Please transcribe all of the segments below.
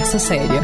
conversa séria.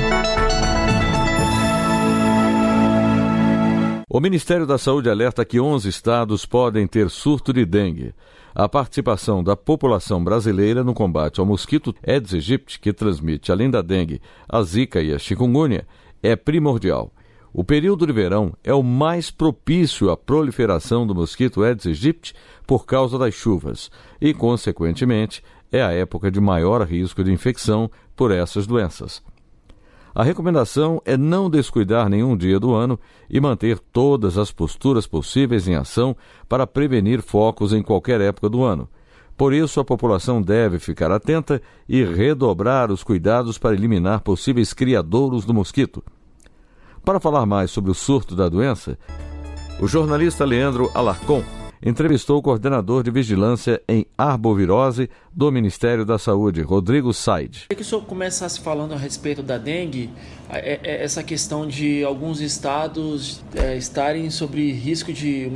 O Ministério da Saúde alerta que 11 estados podem ter surto de dengue. A participação da população brasileira no combate ao mosquito Aedes aegypti, que transmite, além da dengue, a zika e a chikungunya, é primordial. O período de verão é o mais propício à proliferação do mosquito Aedes aegypti por causa das chuvas e, consequentemente, é a época de maior risco de infecção por essas doenças. A recomendação é não descuidar nenhum dia do ano e manter todas as posturas possíveis em ação para prevenir focos em qualquer época do ano. Por isso, a população deve ficar atenta e redobrar os cuidados para eliminar possíveis criadouros do mosquito. Para falar mais sobre o surto da doença, o jornalista Leandro Alarcon entrevistou o coordenador de vigilância em arbovirose do Ministério da Saúde, Rodrigo Said. Que o senhor começasse falando a respeito da dengue, essa questão de alguns estados estarem sob risco de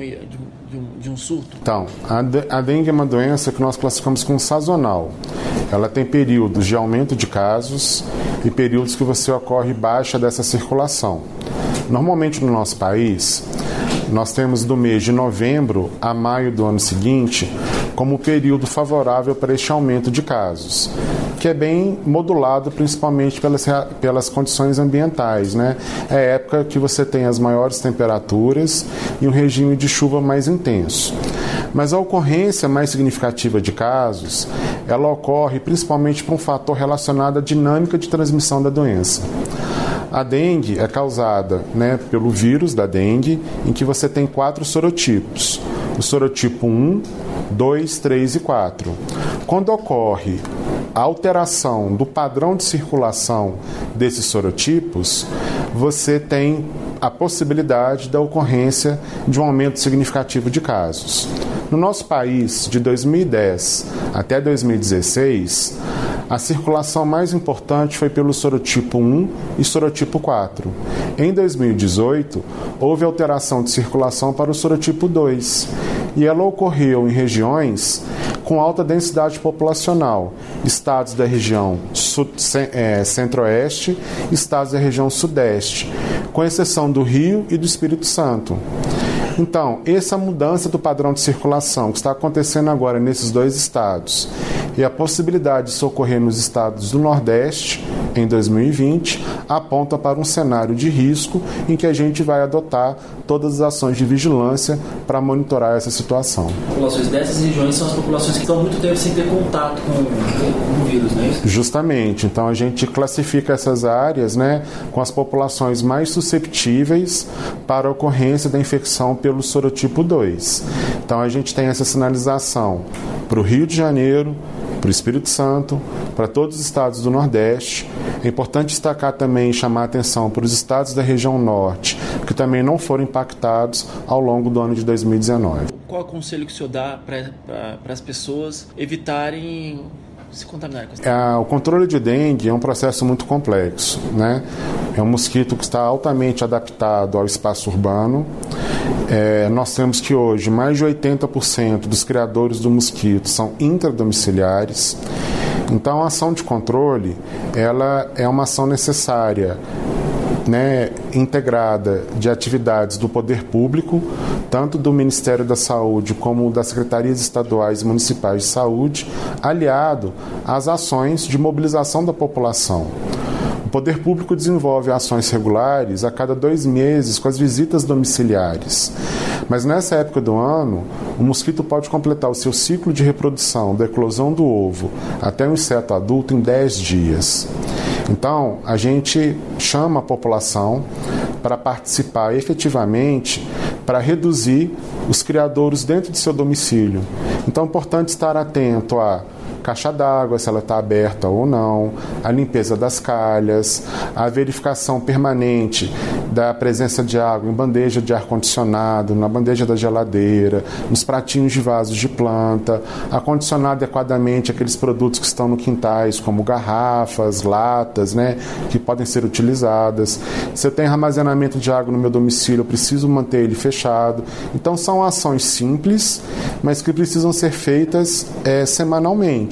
um surto? Então, a dengue é uma doença que nós classificamos como sazonal. Ela tem períodos de aumento de casos e períodos que você ocorre baixa dessa circulação. Normalmente no nosso país, nós temos do mês de novembro a maio do ano seguinte como período favorável para este aumento de casos, que é bem modulado principalmente pelas condições ambientais, né? É a época que você tem as maiores temperaturas e um regime de chuva mais intenso. Mas a ocorrência mais significativa de casos, ela ocorre principalmente por um fator relacionado à dinâmica de transmissão da doença. A dengue é causada, pelo vírus da dengue, em que você tem 4 sorotipos. O sorotipo 1, 2, 3 e 4. Quando ocorre a alteração do padrão de circulação desses sorotipos, você tem a possibilidade da ocorrência de um aumento significativo de casos. No nosso país, de 2010 até 2016, a circulação mais importante foi pelo sorotipo 1 e sorotipo 4. Em 2018, houve alteração de circulação para o sorotipo 2, e ela ocorreu em regiões com alta densidade populacional, estados da região centro-oeste, estados da região sudeste, com exceção do Rio e do Espírito Santo. Então, essa mudança do padrão de circulação que está acontecendo agora nesses 2 estados e a possibilidade de ocorrer nos estados do Nordeste em 2020 aponta para um cenário de risco em que a gente vai adotar todas as ações de vigilância para monitorar essa situação. As populações dessas regiões são as populações que estão muito tempo sem ter contato com o vírus, não é isso? Justamente. Então, a gente classifica essas áreas, com as populações mais susceptíveis para a ocorrência da infecção pelo sorotipo 2. Então, a gente tem essa sinalização para o Rio de Janeiro, para o Espírito Santo, para todos os estados do Nordeste. É importante destacar também e chamar a atenção para os estados da região Norte, que também não foram impactados ao longo do ano de 2019. Qual é o conselho que o senhor dá para as pessoas evitarem se contaminar com isso? O controle de dengue é um processo muito complexo, É um mosquito que está altamente adaptado ao espaço urbano. Nós temos que hoje mais de 80% dos criadores do mosquito são intradomiciliares. Então, a ação de controle, ela é uma ação necessária, integrada de atividades do poder público, tanto do Ministério da Saúde como das secretarias estaduais e municipais de saúde, aliado às ações de mobilização da população. O poder público desenvolve ações regulares a cada 2 meses com as visitas domiciliares. Mas nessa época do ano, o mosquito pode completar o seu ciclo de reprodução da eclosão do ovo até o inseto adulto em 10 dias. Então, a gente chama a população para participar efetivamente para reduzir os criadouros dentro de seu domicílio. Então, é importante estar atento a caixa d'água, se ela está aberta ou não, a limpeza das calhas, a verificação permanente da presença de água em bandeja de ar-condicionado, na bandeja da geladeira, nos pratinhos de vasos de planta, acondicionar adequadamente aqueles produtos que estão no quintais, como garrafas, latas, que podem ser utilizadas. Se eu tenho armazenamento de água no meu domicílio, eu preciso manter ele fechado. Então, são ações simples, mas que precisam ser feitas semanalmente.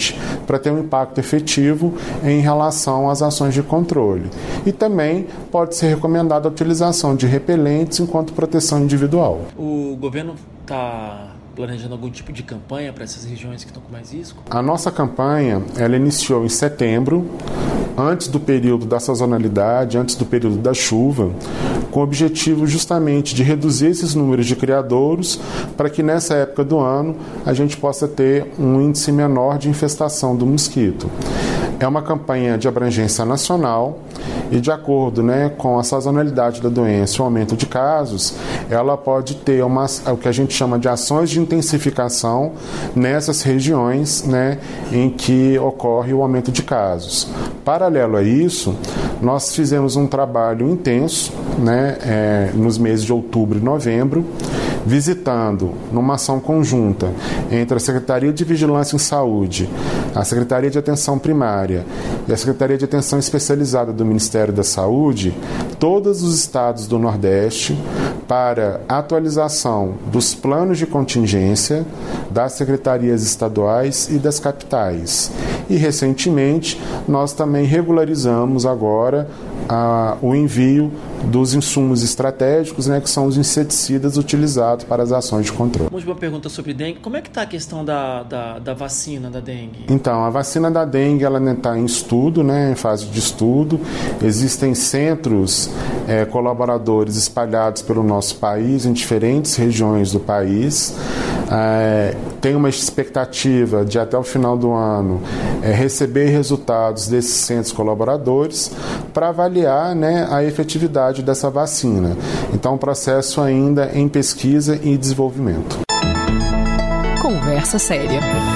suficiente para ter um impacto efetivo em relação às ações de controle. E também pode ser recomendada a utilização de repelentes enquanto proteção individual. O governo está planejando algum tipo de campanha para essas regiões que estão com mais risco? A nossa campanha, ela iniciou em setembro, antes do período da sazonalidade, antes do período da chuva, com o objetivo justamente de reduzir esses números de criadouros para que nessa época do ano a gente possa ter um índice menor de infestação do mosquito. É uma campanha de abrangência nacional e, de acordo, com a sazonalidade da doença e o aumento de casos, ela pode ter o que a gente chama de ações de intensificação nessas regiões em que ocorre o aumento de casos. Paralelo a isso, nós fizemos um trabalho intenso nos meses de outubro e novembro, visitando, numa ação conjunta entre a Secretaria de Vigilância em Saúde, a Secretaria de Atenção Primária e a Secretaria de Atenção Especializada do Ministério da Saúde, todos os estados do Nordeste, para atualização dos planos de contingência das secretarias estaduais e das capitais. E, recentemente, nós também regularizamos agora o envio dos insumos estratégicos, que são os inseticidas utilizados para as ações de controle. Uma última pergunta sobre dengue. Como é que está a questão da vacina da dengue? Então, a vacina da dengue está em estudo, em fase de estudo. Existem centros colaboradores espalhados pelo nosso país, em diferentes regiões do país. Tem uma expectativa de, até o final do ano, receber resultados desses centros colaboradores para avaliar a efetividade dessa vacina. Então, o processo ainda em pesquisa e desenvolvimento. Conversa séria.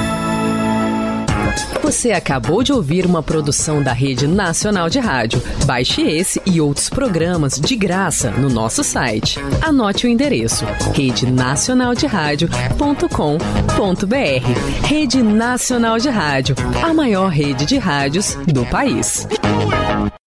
Você acabou de ouvir uma produção da Rede Nacional de Rádio. Baixe esse e outros programas de graça no nosso site. Anote o endereço: redenacionalderadio.com.br. Rede Nacional de Rádio, a maior rede de rádios do país.